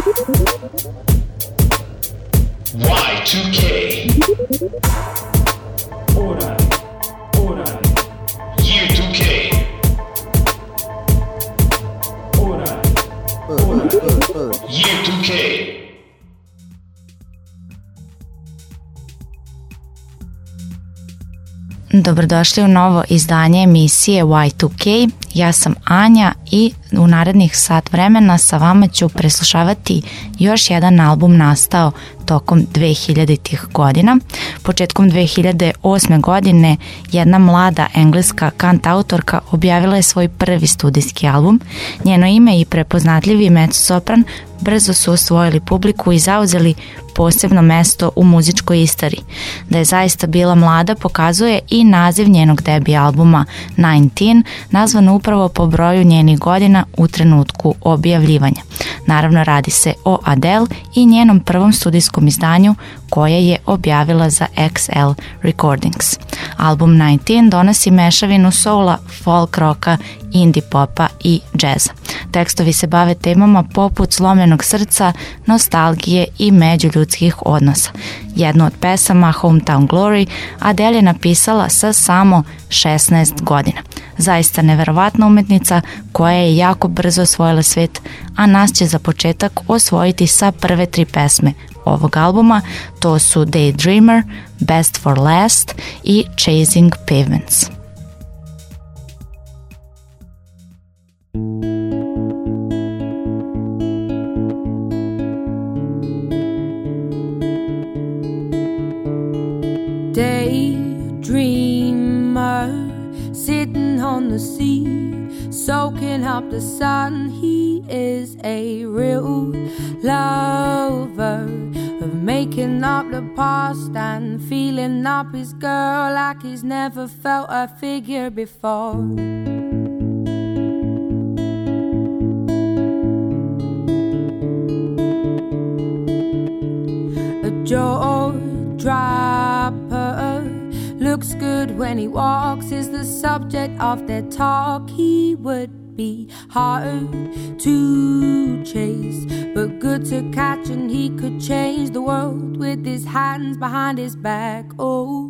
Y2K. Ora. Year 2K. Ora. Year 2K. Dobrodošli u novo izdanje emisije Y2K. Ja sam Anja i u narednih sat vremena sa vama ću preslušavati još jedan album nastao tokom 2000-ih godina. Početkom 2008. godine jedna mlada engleska kantautorka objavila je svoj prvi studijski album. Njeno ime i prepoznatljivi mezzosopran brzo su osvojili publiku i zauzeli posebno mesto u muzičkoj istoriji. Da je zaista bila mlada pokazuje i naziv njenog debi albuma 19, nazvan upravo po broju njenih godina u trenutku objavljivanja. Naravno radi se o Adele i njenom prvom studijskom izdanju koje je objavila za XL Recordings. Album 19 donosi mešavinu soula, folk roka, indie popa i džeza. Tekstovi se bave temama poput slomljenog srca, nostalgije i međuljudskih odnosa. Jednu od pesama, Hometown Glory, Adele je napisala sa samo 16 godina. Zaista neverovatna umetnica koja je jako brzo osvojila svet, a nas će za početak osvojiti sa prve 3 pesme ovog albuma. To su Daydreamer, Best for Last i Chasing Pavements. Daydreamer, sitting on the sea, soaking up the sun. He is a real lover of making up the past and feeling up his girl like he's never felt a figure before. A jaw dropper, looks good when he walks, is the subject of their talk. He would be hard to chase, but good to catch, and he could change the world with his hands behind his back. Oh,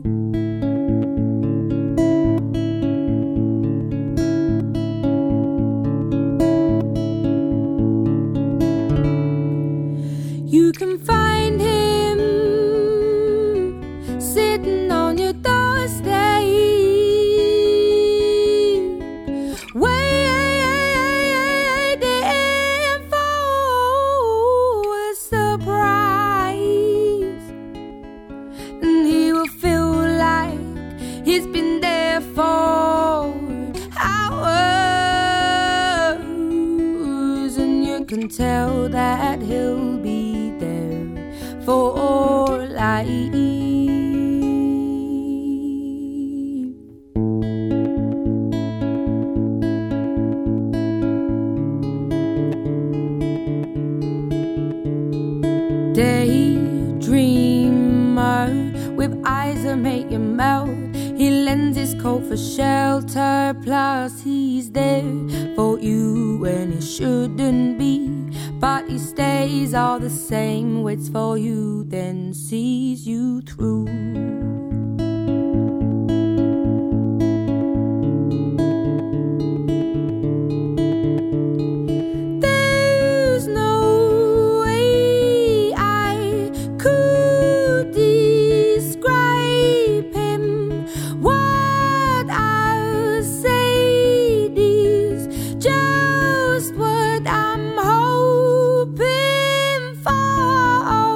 you can find him sitting on your doorstep, waiting for a surprise, and he will feel like he's been there for hours, and you can tell that he'll be there for life. Daydreamer, with eyes that make you melt. He lends his coat for shelter, plus he's there for you when he shouldn't be. But he stays all the same, waits for you, then sees you through. There's no way I could describe him. What I'll say is just what I'm hoping for.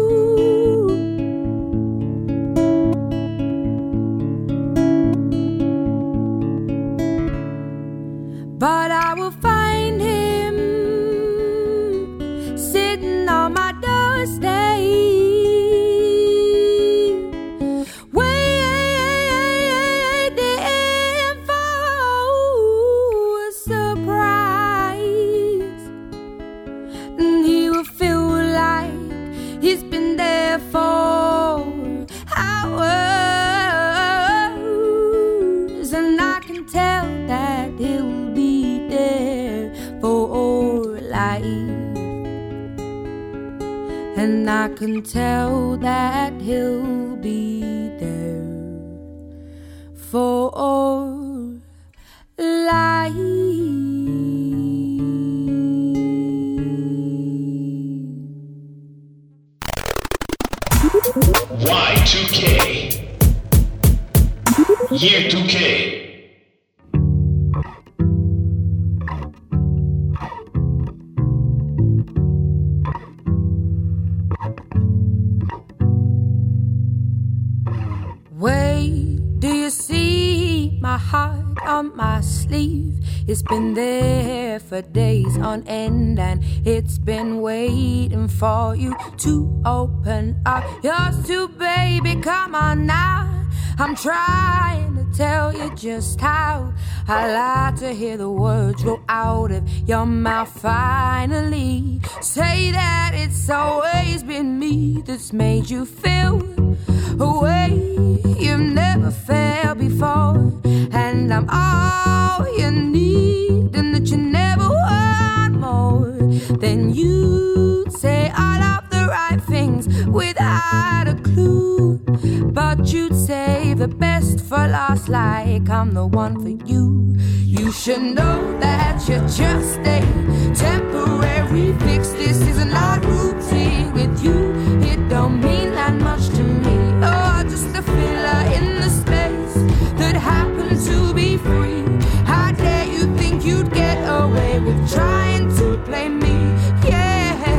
But I will find him sitting on my doorstep, waiting for a surprise, and he will feel like he's been there for hours, and I can tell that he'll be there for life. and I can tell that he'll be there for life. Y2K. Year 2K. Wait, do you see my heart on my sleeve? It's been there for days on end, and it's been waiting for you to open up. Yours too, baby, come on now. I'm trying to tell you just how I like to hear the words roll out of your mouth. Finally, say that it's always been me that's made you feel a way you've never felt before. And I'm all you need, and that you never want more. Then you'd say all of the right things without a clue. But you'd save the best for last, like I'm the one for you. You should know that you're just a temporary fix. This is not routine with you. It don't mean that much to me. Oh, just a filler in the space that happened to be free. How dare you think you'd get away with trying to play me? Yeah.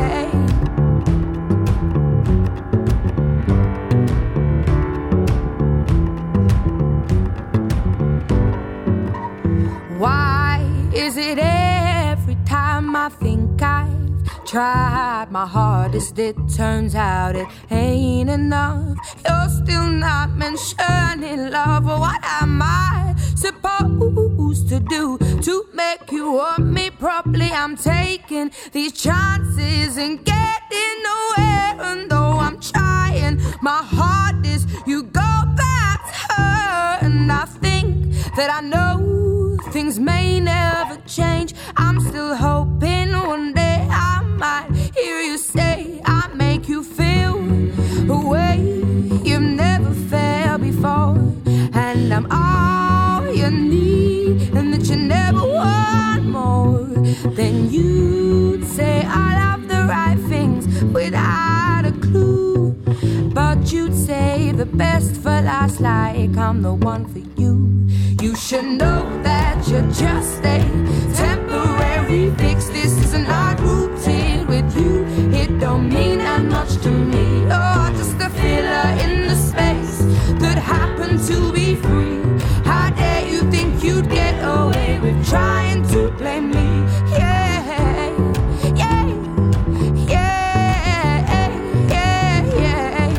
Why is it every time I think I've tried my hardest, it turns out it ain't enough? You're still not mentioning love. Or what am I supposed to do to make you want me properly? I'm taking these chances and getting nowhere. And though I'm trying my hardest, you go back to her. And I think that I know things may never change. I'm still hoping one day I might hear you say I make you feel a way you've never felt before. And I'm all you need, and that you never want more. Then you'd say all of the right things without a clue. But you'd save the best for last, like I'm the one for you. You should know that you're just a temporary fix. This is not routine with you. It don't mean that much to me. Oh, just a filler in the space that happened to be free. How dare you think you'd get away with trying to play me? Yeah, yeah, yeah, yeah, yeah,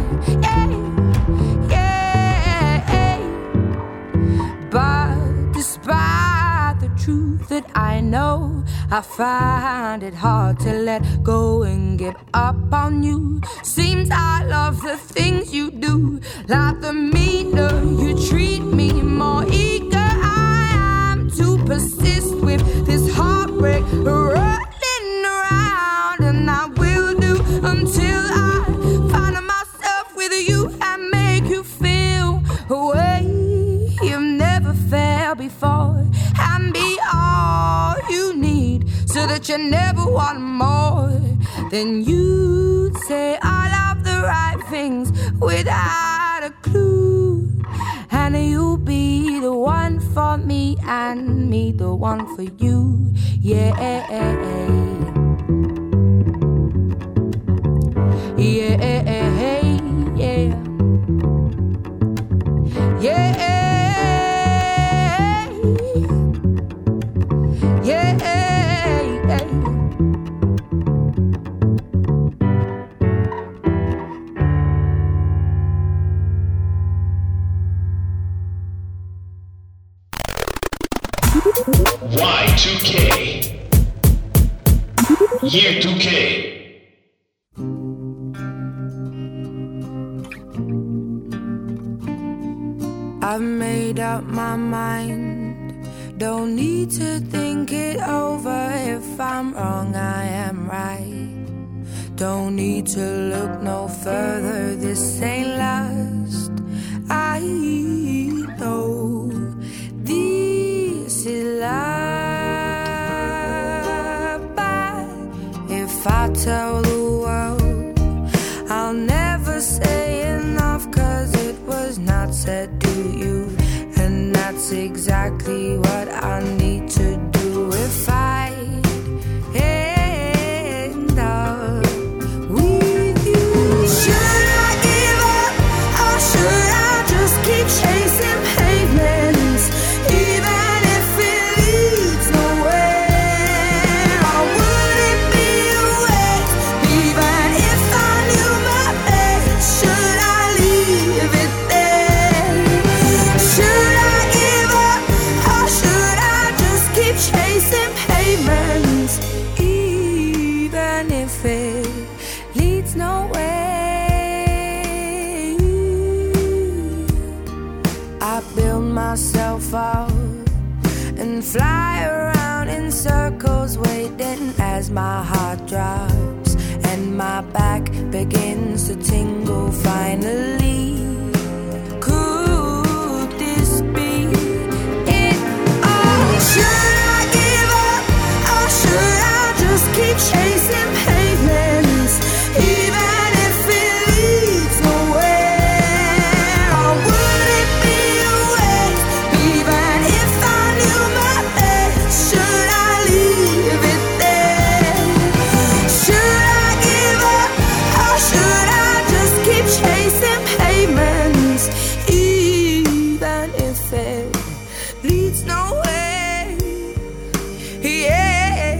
yeah, yeah. But despite the truth that I know, I find it hard to let go and give up on you. Seems I love the things you do. Like the meaner you treat me, more eager I am to persist with this heartbreak rolling around. And I will do until I find myself with you and make you feel a way you've never felt before. And be all you need, so that you never want more. Then you'd say all of the right things without a clue. And you'll be the one for me, and me the one for you. Yeah, yeah, yeah, yeah. Y2K. Year 2K. I've made up my mind, don't need to think it over. If I'm wrong, I am right. don't need to look no further, this ain't last. I know this is life, but if I tell the world, I'll never say enough, 'cause it was not said to you, and that's exactly what I need to do if I end up with you. Should I give up, or should I just keep chasing pavements, even if it leads nowhere? Or would it be a waste, even if I knew my best? Should I leave it there? Should I give up, or should I just keep chasing pavements, even if it leads nowhere? I build myself up and fly around in circles, waiting as my heart drops and my back begins to tingle. Finally, could this be it all? Should I give up, or should I just keep chasing pavements, even if it leads nowhere? Or would it be a waste, even if I knew my best? Should I leave it there? Should I give up, or should I just keep chasing pavements, even if it leads nowhere? Yeah.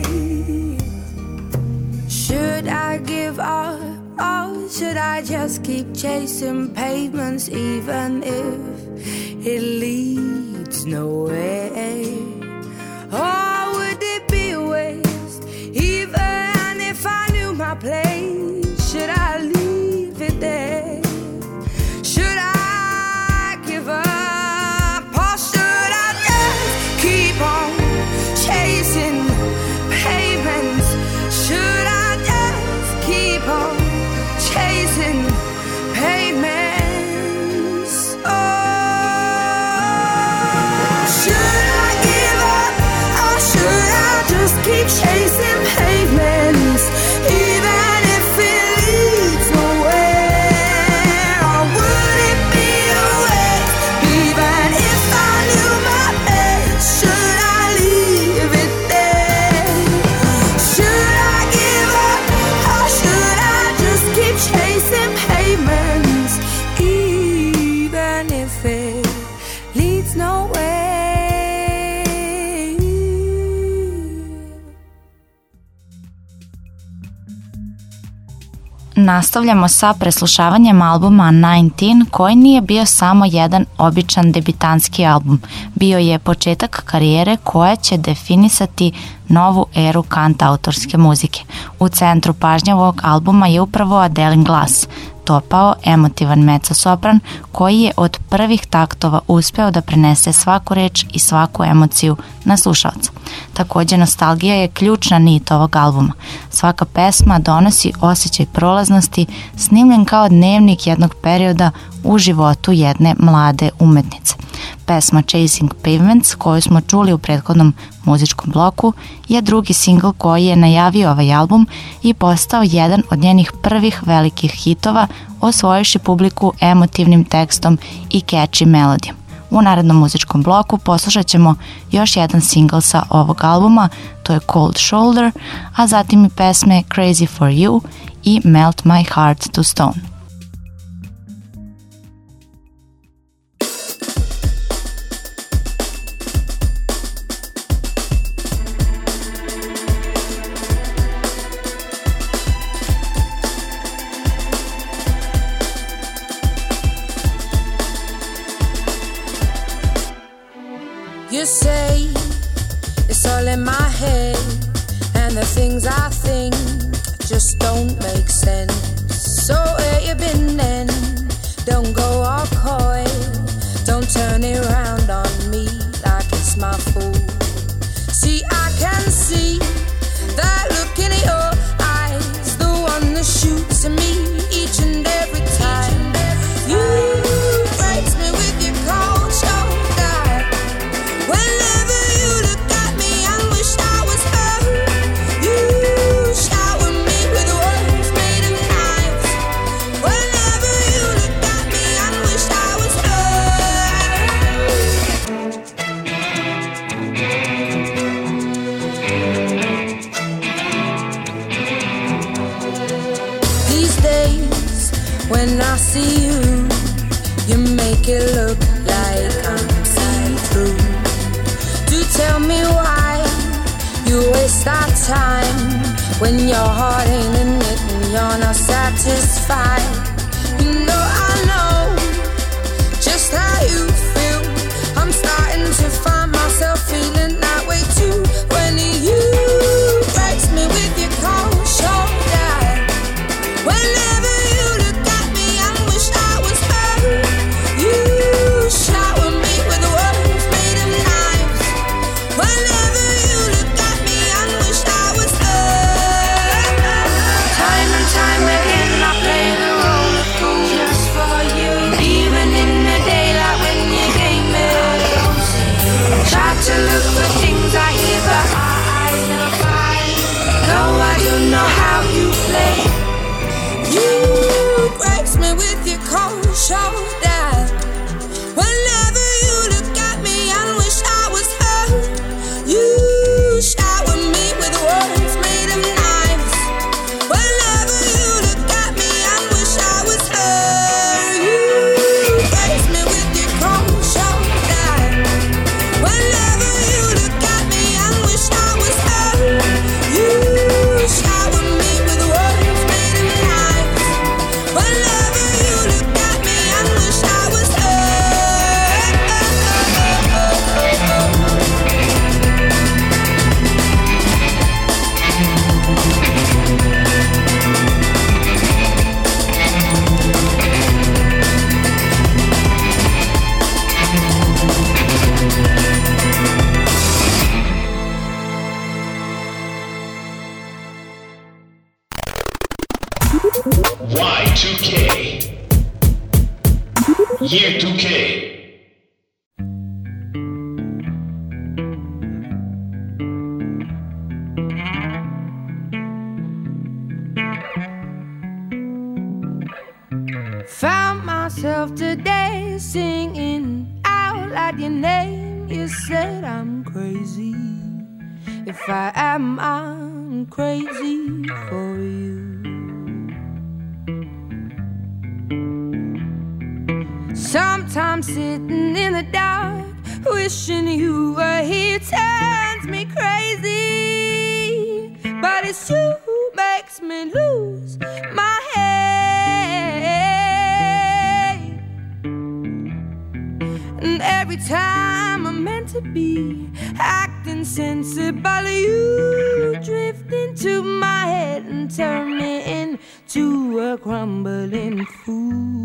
Should I give up, or should I just keep chasing pavements, even if it leads nowhere? Or would it be a waste, even if I knew my place? Should I leave it there? Should I give up, or should I just keep on chasing pavements? Should I just keep on chasing pavements? Oh, should I give up, or should I just keep chasing pavements, even if it leads nowhere? Or would it be a waste, even if I knew my best? Should I leave it there? Should I give up, or should I just keep chasing pavements, even if it leads nowhere? Nastavljamo sa preslušavanjem albuma 19, koji nije bio samo jedan običan debitantski album. Bio je početak karijere koja će definisati novu eru kantautorske muzike. U centru pažnje ovog albuma je upravo Adelin glas, topao, emotivan mezzo-sopran koji je od prvih taktova uspeo da prenese svaku reč i svaku emociju na slušalca. Takođe, nostalgija je ključna nit ovog albuma. Svaka pesma donosi osjećaj prolaznosti, snimljen kao dnevnik jednog perioda u životu jedne mlade umetnice. Pesma Chasing Pavements, koju smo čuli u prethodnom muzičkom bloku, je drugi singl koji je najavio ovaj album i postao jedan od njenih prvih velikih hitova, osvojivši publiku emotivnim tekstom i catchy melodijom. U narednom muzičkom bloku poslušat ćemo još jedan singl sa ovog albuma, to je Cold Shoulder, a zatim i pesme Crazy for You i Melt My Heart to Stone. You say it's all in my head, and the things I think just don't make sense. So where you been then? Don't go all coy, don't turn it around on me like it's my fault. See, I can see that look in your eyes, the one that When I see you, you make it look like I'm see-through. Do tell me why you waste our time when your heart ain't in it and you're not satisfied. You know I know just how you feel. I'm starting to find myself feeling that way too. When you breaks me with your cold shoulder. Whenever you look at me, I wish I was her. You shower me with words made of knives. Whenever you look at me, I wish I was her. Time and time again, I play the role of fool just for you. Even in the daylight when you gave me, try to look for things I hear, but my eyes never find. No, I do know how you play. You breaks me with your cold shoulder. Whenever you look at me, I wish I was her. You shower me with words made of knives. Whenever you look at me, I wish I was her. You breaks me with your cold shoulder. Whenever you look at me, I wish I was her. You shower me with words made of knives. Whenever you look at me, I wish I was her. Y2K. Year 2K. Found myself today singing out loud your name. You said I'm crazy. If I am, I'm crazy for you. Sometimes sitting in the dark, wishing you were here turns me crazy. But it's you who makes me lose my head. And every time I'm meant to be acting sensible, you drift into my head and turn me into a crumbling fool.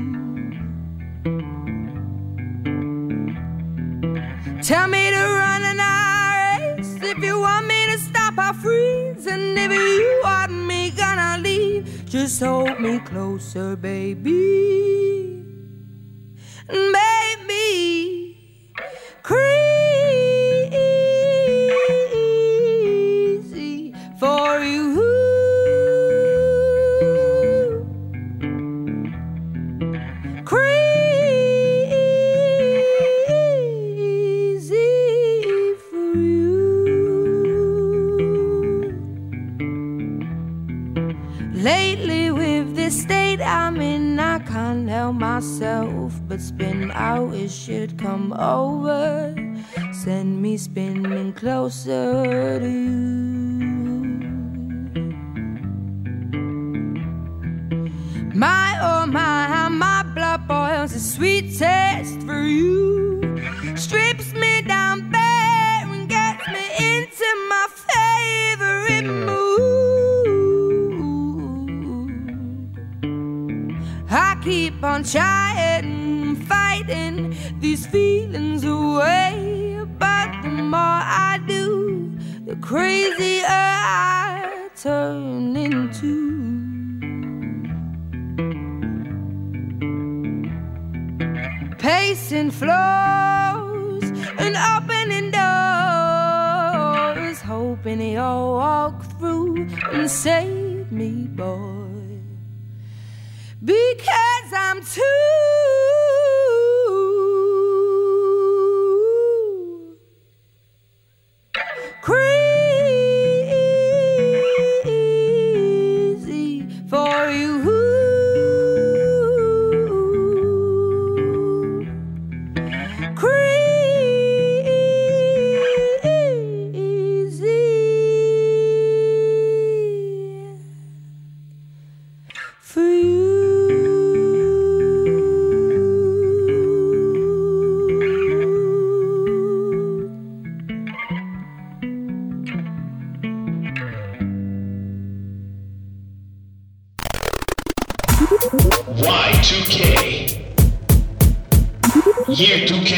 Tell me to run an race. If you want me to stop, I'll freeze. And if you want me gonna leave, just hold me closer, baby. And make me crazy for you. Lately with this state I'm in, I can't help myself but spin out. It should come over, send me spinning closer to you. My oh my, how my blood boils, a sweet taste for you. Strips me down bare and gets me into my favorite mood. I keep on trying, fighting these feelings away. But the more I do, the crazier I turn into. Pacing floors and opening doors, hoping you'll walk through and save me, boy. Because I'm too crazy for you. Y2K. Year 2K.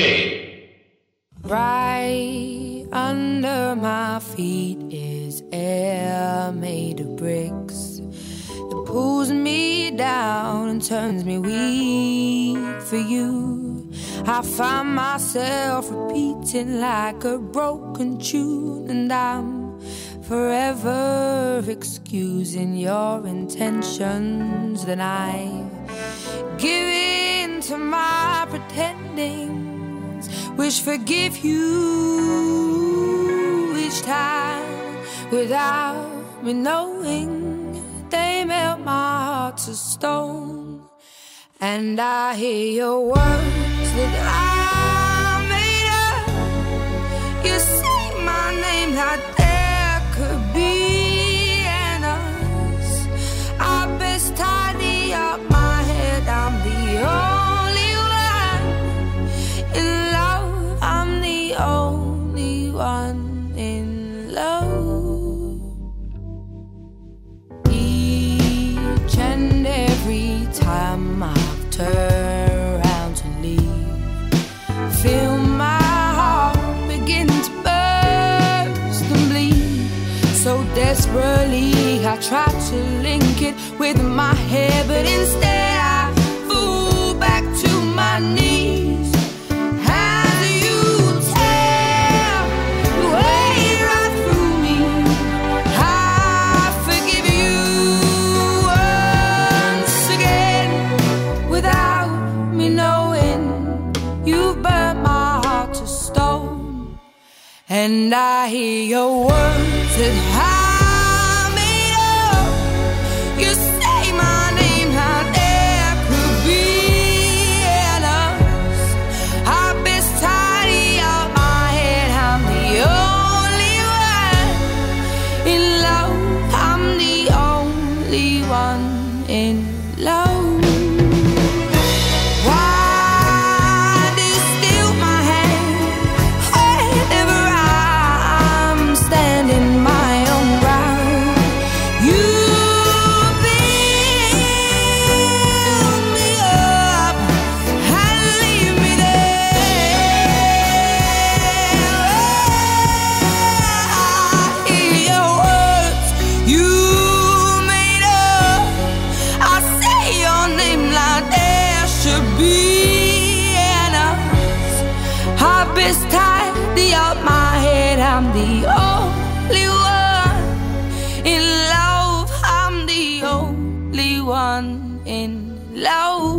Right under my feet is air made of bricks that pulls me down and turns me weak for you. I find myself repeating like a broken tune, and I'm forever excusing your intentions. Then I give in to my pretendings, which forgive you each time without me knowing. They melt my heart to stone, and I hear your words that I made up. You say my name like there could be an us. I best tidy up my head. I'm the only one in love. I'm the only one in love. Each and every time I've turned around to leave, feel my heart begin to burst and bleed. So desperately I try to link it with my hair, but instead I fall back to my knees. As you tear your way right through me, I forgive you once again without me knowing. You burnt my heart to stone, and I hear your words that I made up. You say my name like there could be an us. I best tidy up my head. I'm the only one in love. I'm the only one in love. Why do you steal my hand whenever I'm standing my own ground? You build me up and leave me there. I hear your words you made up. I say your name like there should be an us. I best tidy up my head. I'm the only one in love. I'm the only one in love.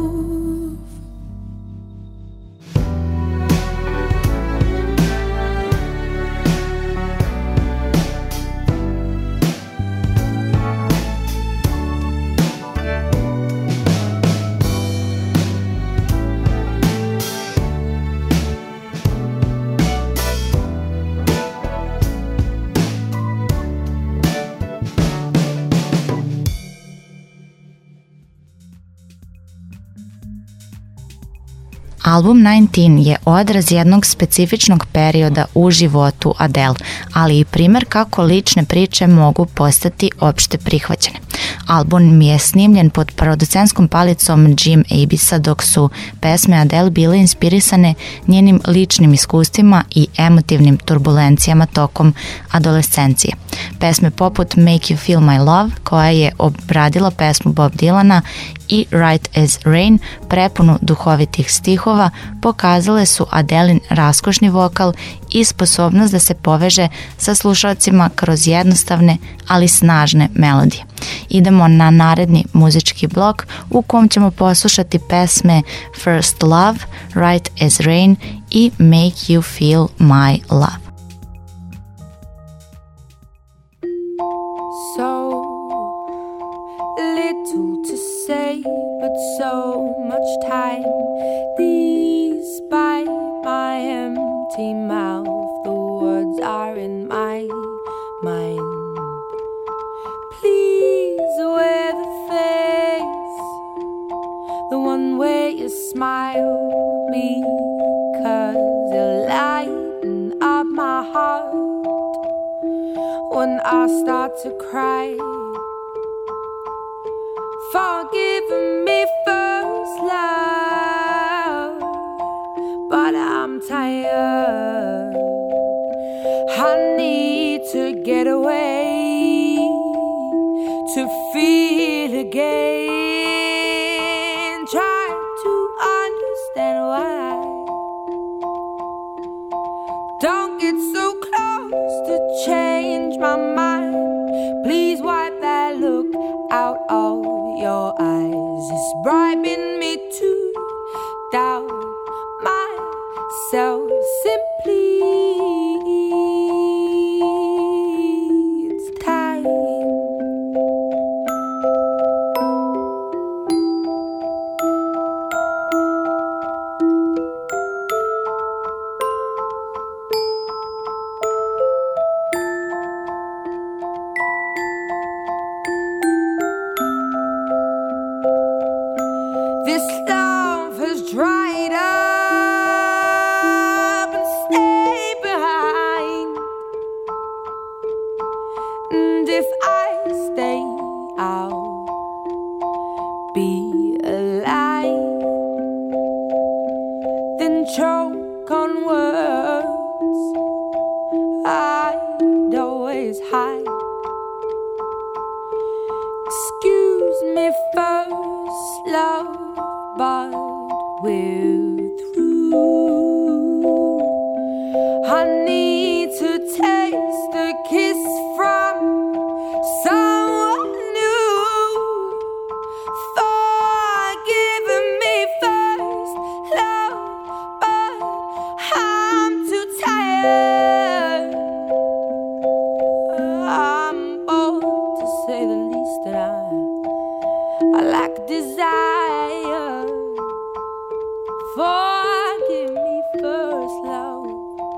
Album 19 je odraz jednog specifičnog perioda u životu Adele, ali i primer kako lične priče mogu postati opšte prihvaćene. Album je snimljen pod producentskom palicom Jim Abisa, dok su pesme Adele bile inspirisane njenim ličnim iskustvima i emotivnim turbulencijama tokom adolescencije. Pesme poput Make You Feel My Love, koja je obradila pesmu Bob Dylana, i Right as Rain, prepunu duhovitih stihova, pokazale su Adelin raskošni vokal i sposobnost da se poveže sa slušalcima kroz jednostavne, ali snažne melodije. Idemo na naredni muzički blok u kom ćemo poslušati pesme First Love, Right as Rain i Make You Feel My Love. So little to say, but so much time. Despite my empty mouth, the words are in my mind. Please wear the face, the one where you smile, because you lighten up my heart when I start to cry. Forgive me me first love, but I'm tired. I need to get away to feel again. Try to understand why. Don't get so close to change my mind. Please wipe that look out of your eyes. It's bribing me to doubt myself simply. It's time. This love has dried up and stayed behind. And if I stay, I'll be alive. Then choke on words I'd always hide. Excuse me first, love, but we're through. I need to taste a kiss from someone new. Forgive me first, love, but I'm too tired. I'm bold to say the least that I lack desire. Forgive me first, love.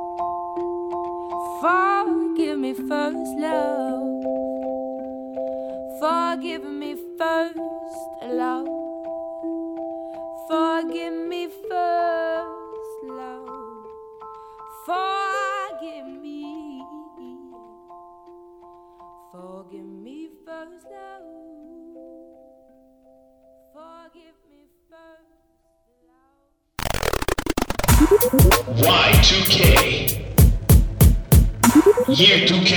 Forgive me first, love. Forgive me first, love. Forgive me first, love. Forgive me. Forgive me first, love. Forgive me first, love. Y2K. Year 2K.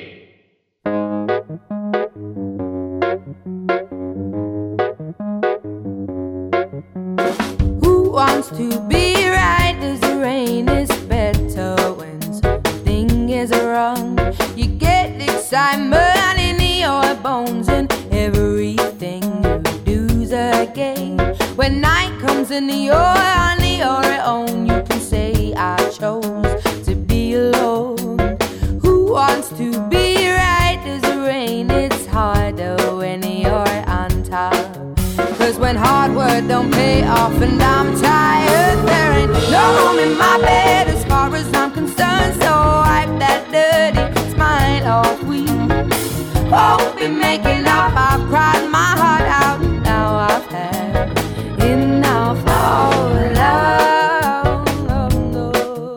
Who wants to be right as the rain is better when something is wrong? You get excitement in your bones and everything you do's a game. When night comes and you're on your own, you can say I chose to be alone. Who wants to be right as the rain? It's harder when you're on top. Cause when hard work don't pay off and I'm tired, there ain't no room in my bed as far as I'm concerned. So wipe that dirty smile off. We won't be making up. I've cried my heart out. Now I've had enough of love. No.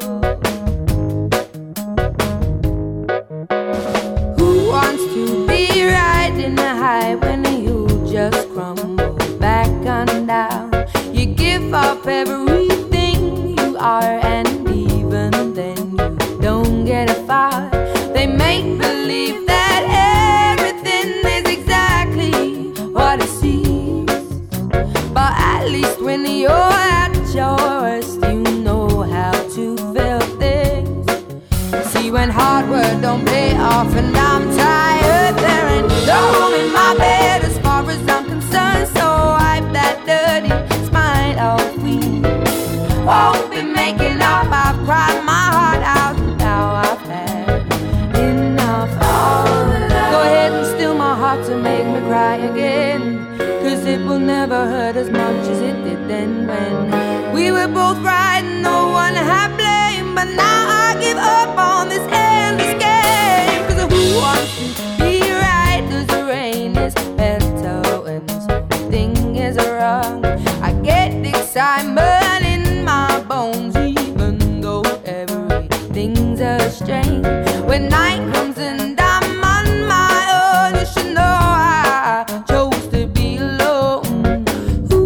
Who wants to be right in the high when you just crumble back and down? You give up everything you are, and even then you don't get far. They make believe that everything is exactly what it seems, but at least when you're at your worst, you know how to feel things. See, when hard work don't pay off and I'm tired, there ain't no room in my bed as far as I'm concerned. So wipe that dirty smile off. We won't be making up. I've cried my heart out. Now I've had enough of love. Go ahead and steal my heart to make me cry again. Cause it will never hurt as much as it did then, when we were both right and no one had blame. But now I give up on this endless game. Cause who wants to be right as the rain is better when something is wrong? I get excitement in my bones even though everything's a strain. When night comes and I'm on my own, you should know I chose to be alone. Who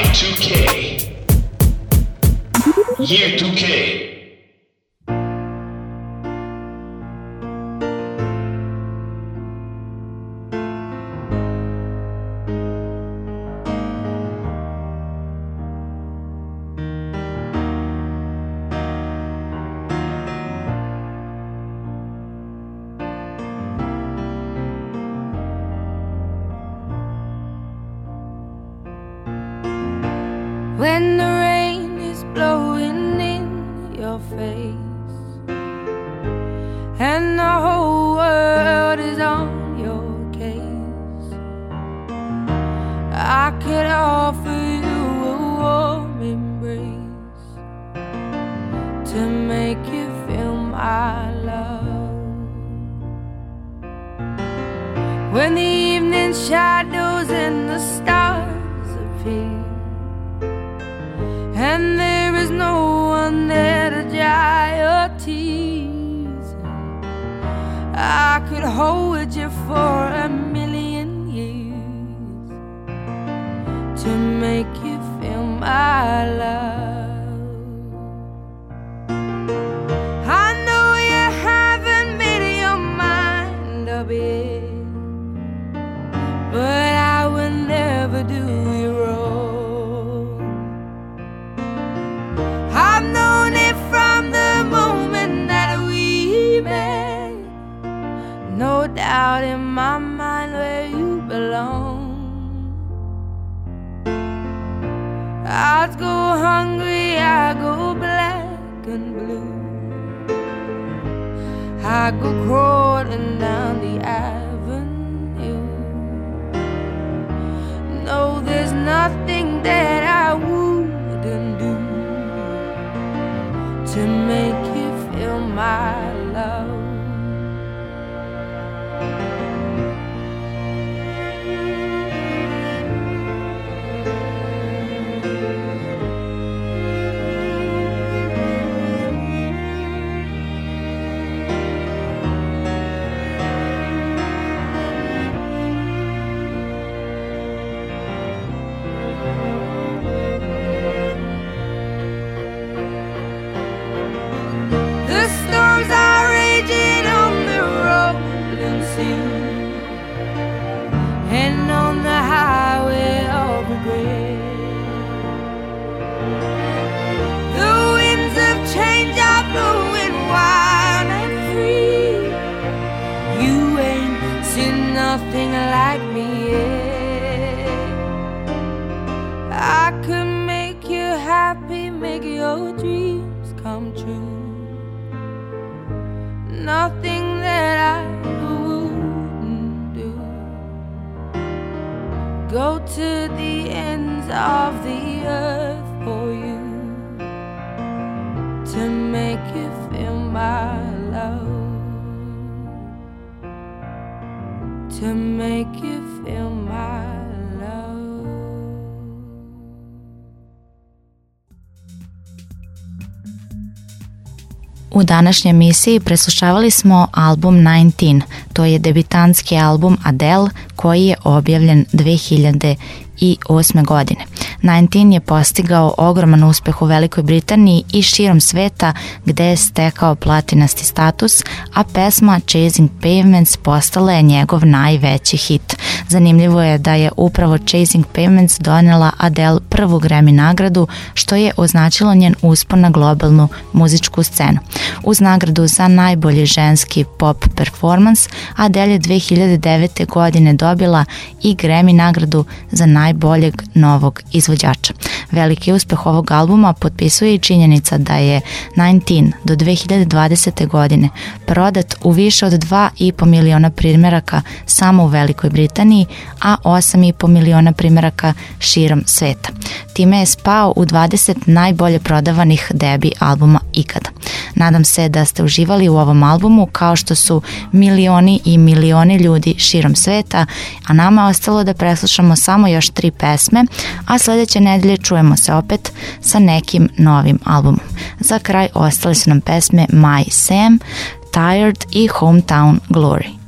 Y2K. Year 2K. When the rain is blowing in your face and the whole world is on your case, I could offer you a warm embrace to make you feel my love. When the evening shadows and the stars appear and there is no one there to dry your tears, I could hold you for a million years to make you feel my love. I know you haven't made your mind up yet, but I will never do you wrong. I've known it from the moment that we met. No doubt in my mind where you belong. I'd go hungry, I go black and blue, I go crawling down the avenue. No, there's nothing that I wouldn't do to make you feel my love. And on the highway of regret, the winds of change are blowing wild and free. You ain't seen nothing like me yet. I could make you happy, make your dreams come true. Nothing that I wouldn't do. Go to the ends of the earth for you to make you feel my love, to make you feel my love. U današnjoj emisiji preslušavali smo album 19, to je debitantski album Adele koji je objavljen 2008. godine. 19 je postigao ogroman uspeh u Velikoj Britaniji i širom sveta gde je stekao platinasti status, a pesma Chasing Pavements postala je njegov najveći hit. Zanimljivo je da je upravo Chasing Pavements donela Adele prvu Grammy nagradu, što je označilo njen uspon na globalnu muzičku scenu. Uz nagradu za najbolji ženski pop performance, Adele je 2009. godine dobila i Grammy nagradu za najboljeg novog izvođača. Veliki uspeh ovog albuma potpisuje i činjenica da je 19 do 2020. godine prodat u više od 2,5 miliona primjeraka samo u Velikoj Britaniji, a 8,5 miliona primjeraka širom sveta. Time je spao u 20 najbolje prodavanih debi albuma ikada. Nadam se da ste uživali u ovom albumu kao što su milioni i milioni ljudi širom sveta, a nama je ostalo da preslušamo samo još 3 pesme, a sljedeće nedelje čujemo se opet sa nekim novim albumom. Za kraj ostale su nam pesme My Sam, Tired i Hometown Glory.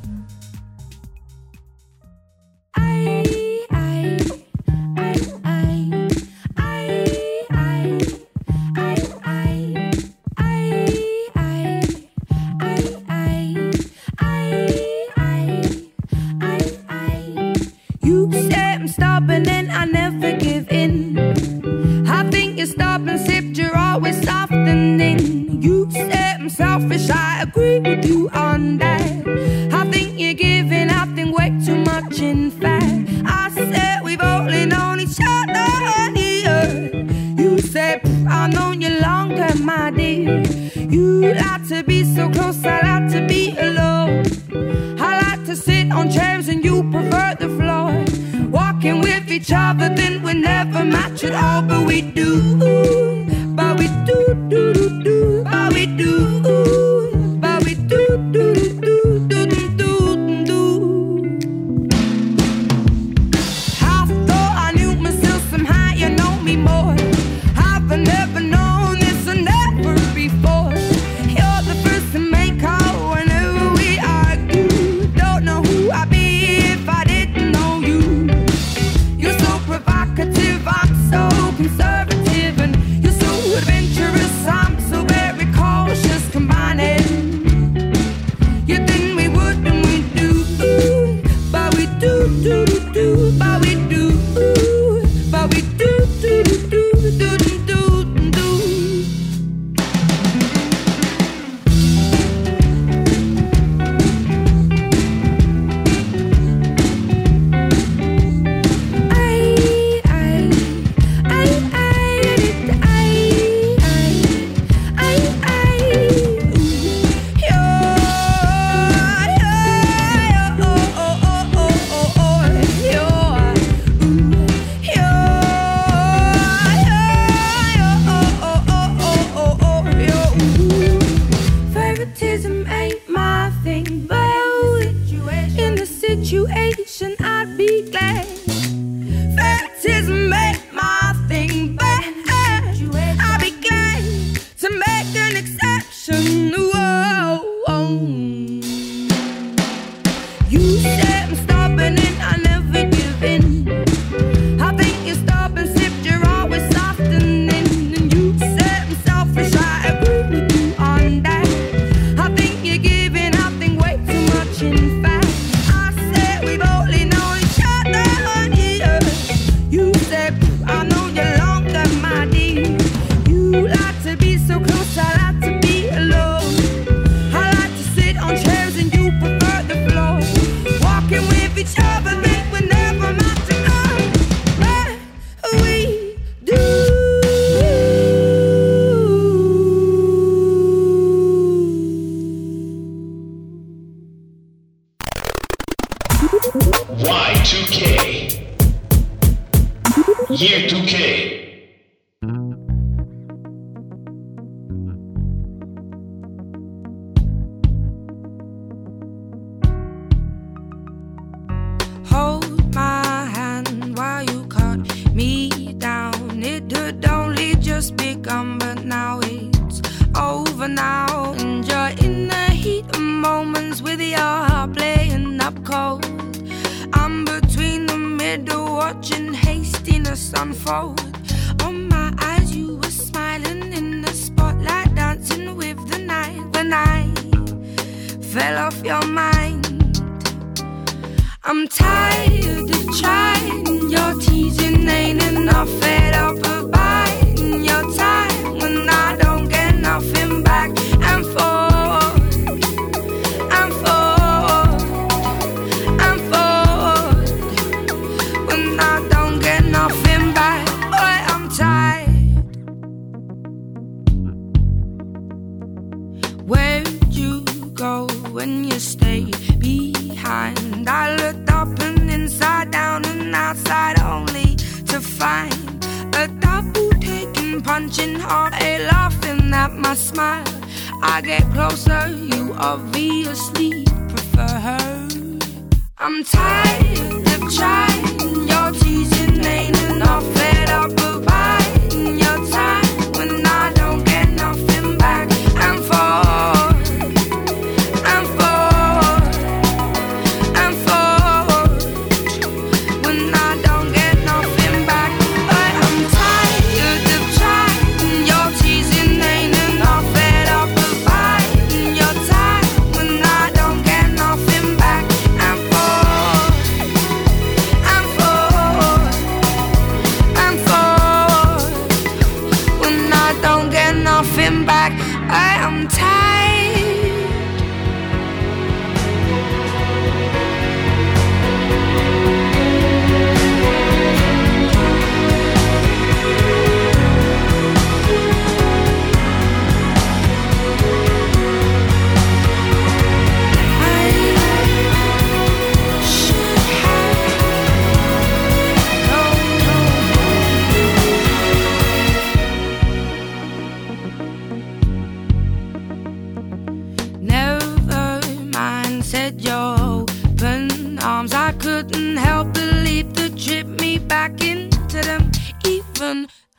You like to be so close, I like to be alone. I like to sit on chairs and you prefer the floor. Walking with each other, then we never match at all. But we do, but we do, do, do, do, but we do, but we do, do, do, do, do, do, do. I thought I knew myself somehow, you know me more. I've never known this and never before. You're the first to make out whenever we argue. Don't know who I'd be if I didn't know you. You're so provocative, I'm so conservative, and you're so adventurous, I'm so very cautious. Combining you think we would and we do, but we do, do, do, do, but we do, but we do, do, do, do, do, do, do. Favoritism ain't my thing, but in the situation I'd be glad. Favoritism ain't my thing, but I'd be glad to make an exception. Whoa, whoa. You said I'm stubborn and I never give in. I think you're stubborn, except you're always softening. And you said I'm selfish, I agree with you on that. I think you're giving, I think way too much in fact. I said we've only known each other 1 year. You said I know you longer, my dear. You like to be so close, I like to be alone. I like to sit on chairs and you prefer the floor. Walking with each other, think we never match at all. But we do. Y2K. Year 2K. Hold my hand while you cut me down. It had only just begun, but now it's over now. And you're in the heat of moments with your heart playing up cold. I'm between the middle, watching hastiness unfold. On my eyes, you were smiling in the spotlight, dancing with the night. The night fell off your mind. I'm tired of trying, your teasing ain't enough. Fed up of biding your time when I don't get nothing back. And forth, and forth, and forth, when I don't get nothing back. Boy, I'm tired. Where'd you go when you stayed behind? I looked up and inside down and outside only to find a double taking, punching hard, a laughing at my smile. I get closer, you obviously prefer her. I'm tired of trying, your teasing ain't enough. Fed up of biding your time when I don't get nothing back. And forth, and forth, and forth, when I don't get nothing back. But I'm tired of trying, your teasing ain't enough. Fed up of biding your time when I don't get nothing back. And forth, and forth, and forth, when I don't get nothing back. I am tired.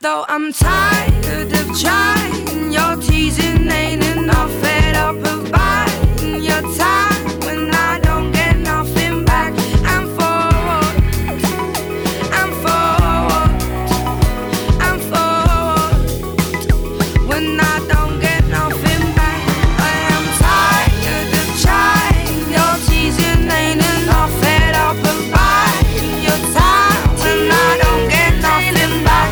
Though I'm tired of trying, your teasing ain't enough. Fed up of buying your time when I don't get nothing back. I'm forward, I'm forward, I'm forward when I don't get nothing back. I am tired of trying, your teasing ain't enough. Fed up of buying your time when I don't get nothing back.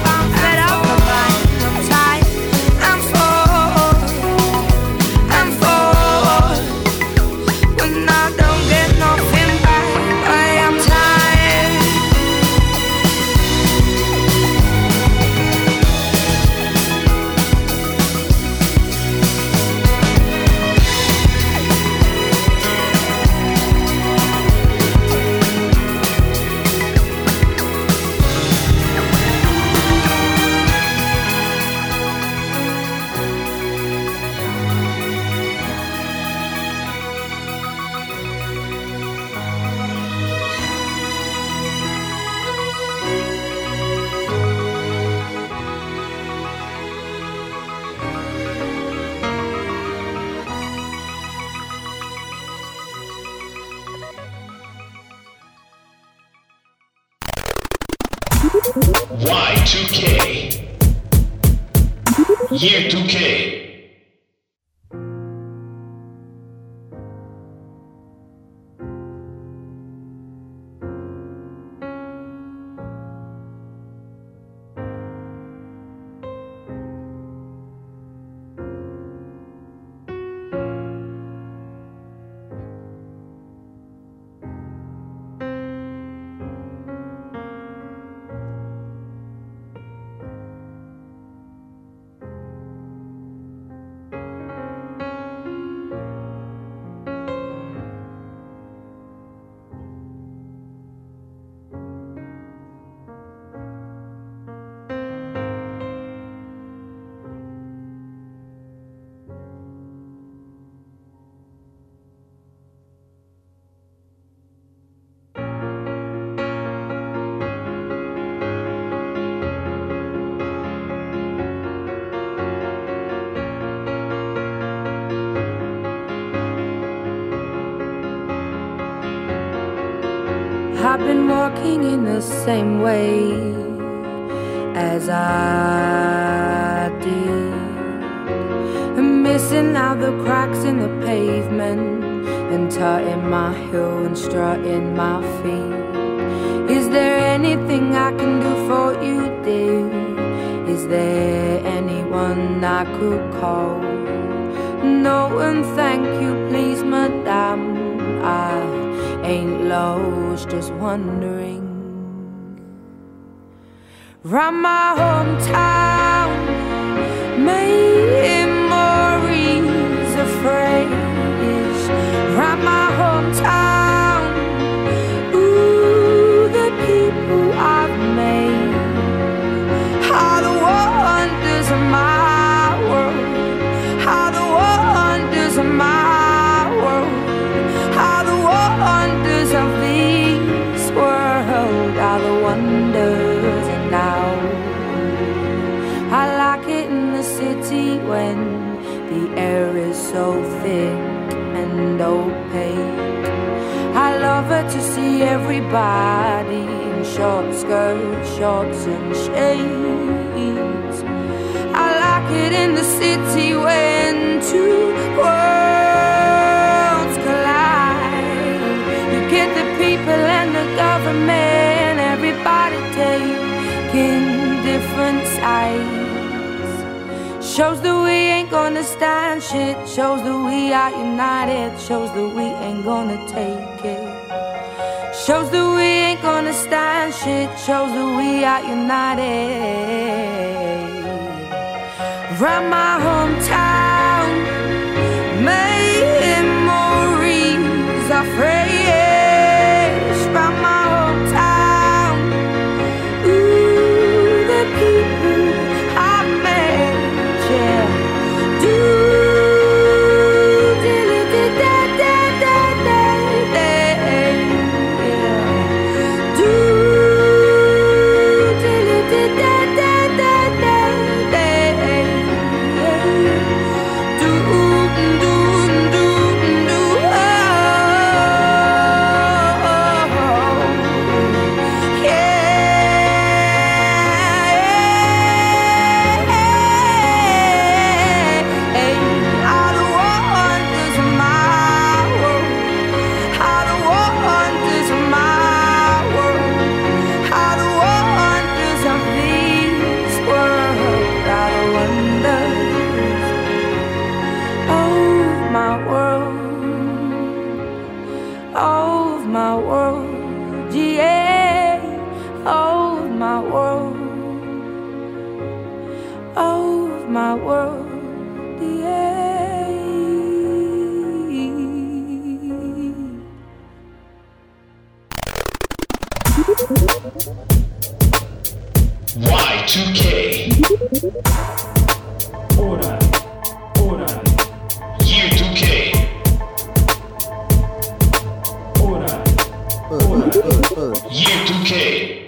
Y2K. Year 2K. I've been walking in the same way as I did, and missing out the cracks in the pavement, and tutting my heel and strutting my feet. Is there anything I can do for you, dear? Is there anyone I could call? No, and thank you, please, madame. I ain't lost, just wondering. Round my hometown, memories of phrase. Round my hometown, ooh, the people I've made are the wonders of my world, are the wonders of my world, are the wonders of this world, are the wonders. And now I like it in the city when the air is so thick and opaque. I love it to see everybody in short skirts, shorts and shades. I like it in the city when two worlds collide. You get the people and the government, everybody taking different sides. Shows that we ain't gonna stand shit, shows that we are united, shows that we ain't gonna take it. Shows that we ain't gonna stand shit, shows that we are united. Round my hometown, memories are fresh. Round my hometown, ooh, the people I've met, yeah. Do do my world. Yeah. Y2K. Year 2K. Year 2K.